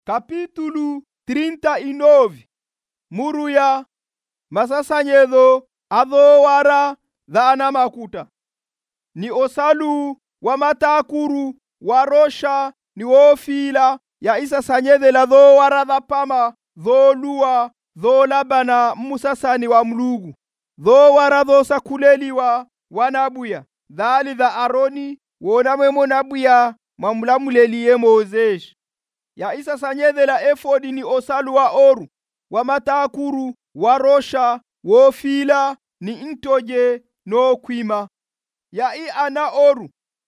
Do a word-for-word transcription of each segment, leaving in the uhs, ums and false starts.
Capítulo trinta e nove. Muruya masasanyedo adhowara dhana makuta. Ni osalu wa matakuru warosha ni ofila ya isa sanyede la dhowara dhapama dholua dholabana musasani wa mlugu dhowara dhosakuleliwa wanabuya dhali dha Aroni wonamwemo nabuya mamulamulelie Moses. Ya isa sanyede la efodi ni osalu wa oru wa matakuru warosha wofila ni intoje no kwima. Ya i ana oru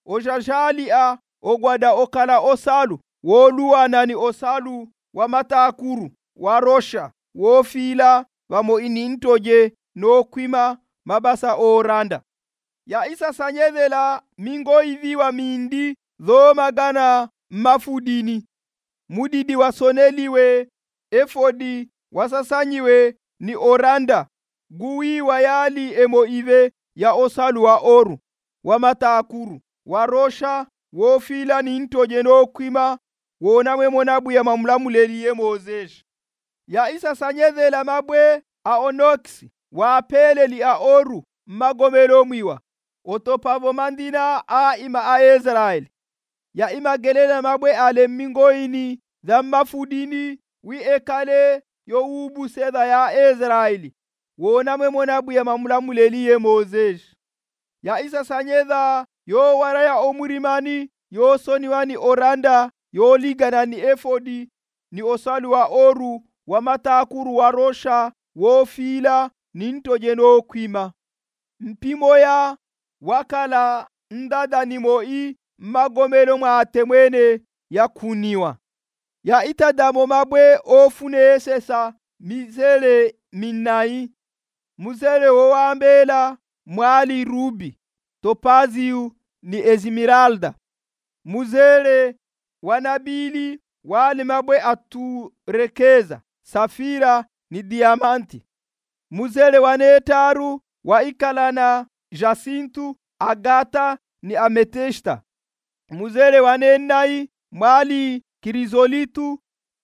ojajalia ogwada okala osalu woluana ni osalu wa matakuru warosha wofila wamo ini intoje no kwima mabasa oranda. Ya isa sanyede la mingo idhiwa mindi dho magana mafudini mudidi wasoneliwe efodi wasasanyiwe ni oranda guwi wayali emo ive ya osalu wa oru wa matakuru warosha wofila ni intoje no kwima wonamwe monabu ya mamulamulelie Moses. Ya isa sanyede la mabwe a onoksi wapele li a oru magomelo mwiwa otopavo mandina a ima a Israeli. Ya ima gelela mabwe ale mingoini dha mafudini wi ekale yo ubu seda ya Israeli wonamwe monabu ya mamulamulelie Moses. Ya isa sanyeda yo waraya omurimani yo soniwani oranda yo ligana ni efodi ni osalu wa oru wa matakuru warosha wofila nintoje no kwima mpimo ya wakala ndada ni moi magomelo mwatemwene ya kuniwa. Ya itadamo mabwe ofune sesa mizele minai muzele wowambela mwali rubi topaziu ni ezimiralda muzele wanabili wali mabwe aturekeza safira ni diamanti muzele wanetaru waikalana jasintu agata ni ametesta muzele wanenai mwali kirizolitu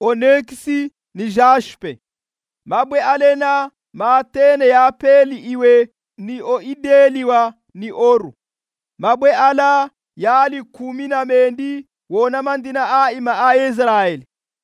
oneksi ni jaspe mabwe alena matene ya peli iwe ni oideliwa ni oru mabwe ala yali kumi na mendi wona mandina a ima a Israeli.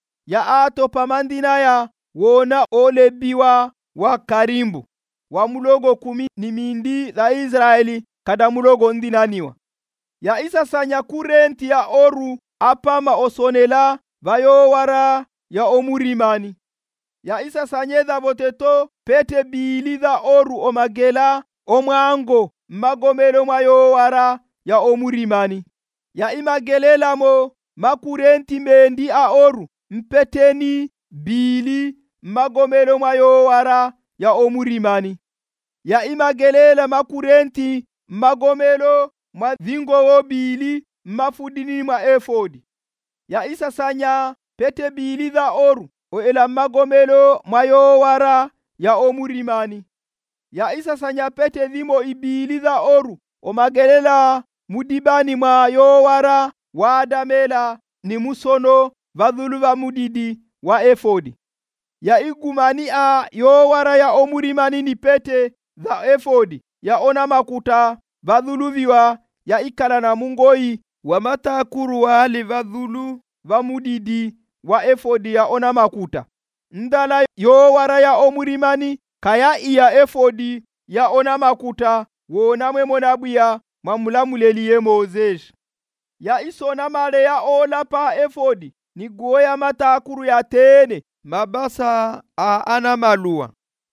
Ya ato pamandina ya wona olebiwa wa karimbu wa mulogo kumi ni mindi la Israeli kada mulogo ndinaniwa. Ya isa sanya kurenti ya oru apama osonela vayo wara ya omurimani. Ya isa sanyedha boteto pete bili dha oru omagela omwango magomelo mayo wara ya omurimani. Ya imagelela mo makurenti mendi a oru mpeteni bili magomelo mayo wara ya omurimani. Ya imagelela makurenti magomelo ma vingo wo bili mafudini ma efodi. Ya isa sanya pete bili dha oru o ela magomelo mayo wara ya omurimani. Ya isa sanya pete dhimo ibili dha oru o magelela mudibani ma yo wara wadamela ni musono vadhulu va mudidi wa efodi. Ya igumani a yo wara ya omurimani ni pete dha efodi ya ona makuta vadhuluviwa ya ikala na mungoi wa matakuru wali vadhulu va mudidi wa efodi ya ona makuta ndala yo wara ya omurimani kaya iya efodi ya ona makuta wonamwe monabuya mamulamulelie Moses. Ya isona male ya ola pa efodi ni goya matakuru ya tene mabasa a anamalua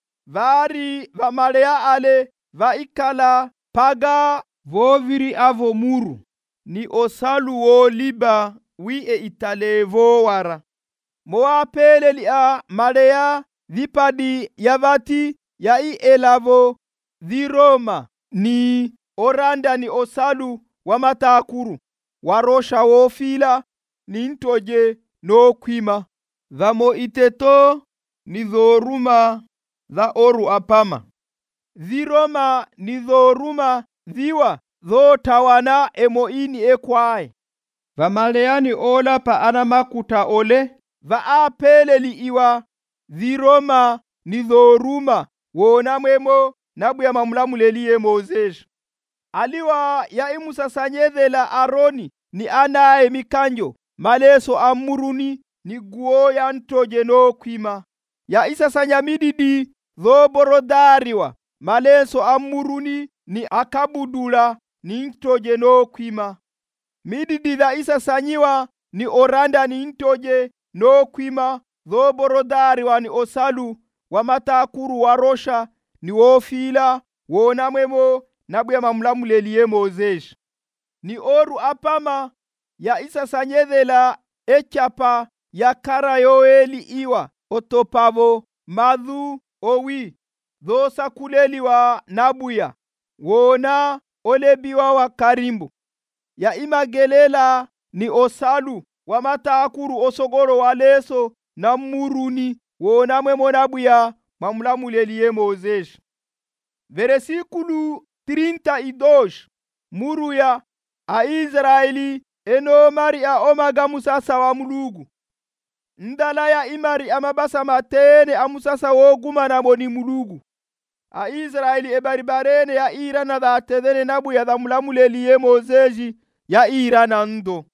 vari va male ya ale va ikala paga voviri avo muru ni osalu wo liba wi e itale vo wara moa pele li a male ya vipadi ya vati ya i elavo vi Roma ni oranda ni osalu wa matakuru warosha wofila ni intoje no kwima dhamo iteto ni dhoruma dha oru apama vi Roma ni dhoruma dhiwa dho tawana emo ini ekwae vamaleani ola pa ana makuta ole vaapeleli iwa dhiroma ni dhoruma wona mwemo nabuya mamulamulelie Mozesi. Aliwa ya imusasanyethela Aroni ni anaye mikanjo maleso amuruni ni guo ya ntoje no kwima ya isasanya mididi dhoborodhariwa maleso amuruni ni akabudula ni ntoje no kwima. Mididi dha isasanyiwa ni oranda ni ntoje no kwima dhoborodhariwa ni osalu wa matakuru wa rosha ni wofila wona mwemo nabuya mamulamulelie Mozesi. Ni oru apama ya isasanyethela echapa ya kara yoeli iwa otopavo madhu owi dhosa kuleliwa nabuya wona olebiwa wa karimbu ya imagelela ni osalu wa matakuru osogoro wa leso na muruni wona mwemo nabuya mamulamulelie Mozesi. Versículo trinta e dois. Muruya a Israeli eno mari a omaga musasa wa mulugu. Ndala ya imari amabasa matene amusasa woguma na moni mulugu. A Israeli ebaribarene ya ira na dhatedene nabu ya dhamulamulelie Mozesi ya ira na ndo.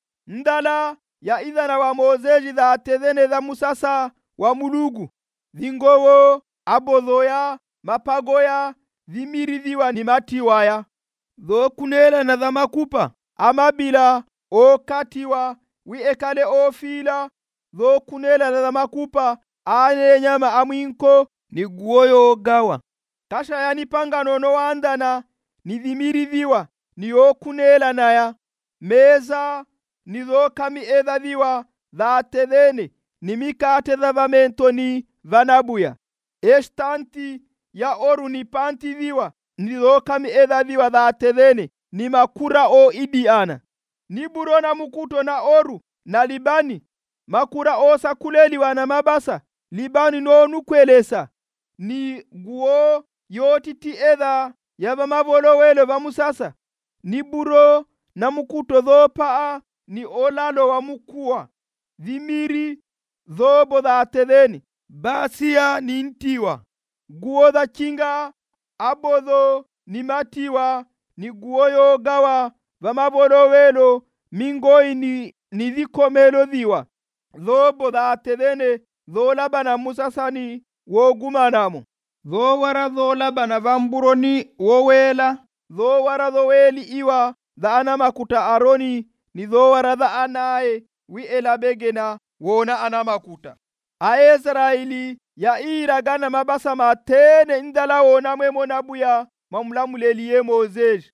Ndala ya idhana wa Mozesi dhatedene dha musasa wa mulugu. Dhingowo abodhoya mapagoya dhimiridhiwa ni matiwaya dhokunela na dhamakupa amabila okatiwa wi ekale ofila dhokunela na dhamakupa ane nyama amwinko ni guoyo gawa kasha yani pangano no andana ni dhimiridhiwa ni okunela naya meza ni dhokami edhadhiwa dhatedhene ni mikate dhavamentoni vanabuya estanti ya oru ni panti dhiwa ni dhokami edhadhiwa dhatedhene ni makura o idiana ni burona mukuto na oru na libani makura osa kuleliwa na mabasa libani no nukwelesa ni guo yotiti edha yava mavolowelo va musasa ni buro na mukuto dhopaa ni olalo wa mukua dhimiri dhobo dhatedhene basia ni ntiwa guo dha chinga abodho ni matiwa ni guo yogawa vamavolowelo mingoi ni, ni dhikomelo dhiwa dhobo dhatedhene dholabana musasani wogumanamo dhowara dholabana vamburoni wowela dhowara dhoweli iwa dha ana makuta Aroni ni dhowara dha anaye wi elabegena wona ana makuta a Israeli ya iragana mabasa matene indala wona mwemo nabuya mamulamulelie Mozesi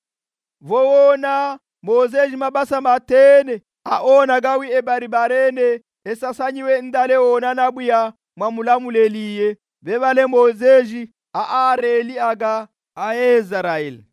vowona Mozesi mabasa matene aona gawi ebaribarene esasanyiwe indale wona nabuya mamulamulelie vevale Mozesi a areli aga a Israeli.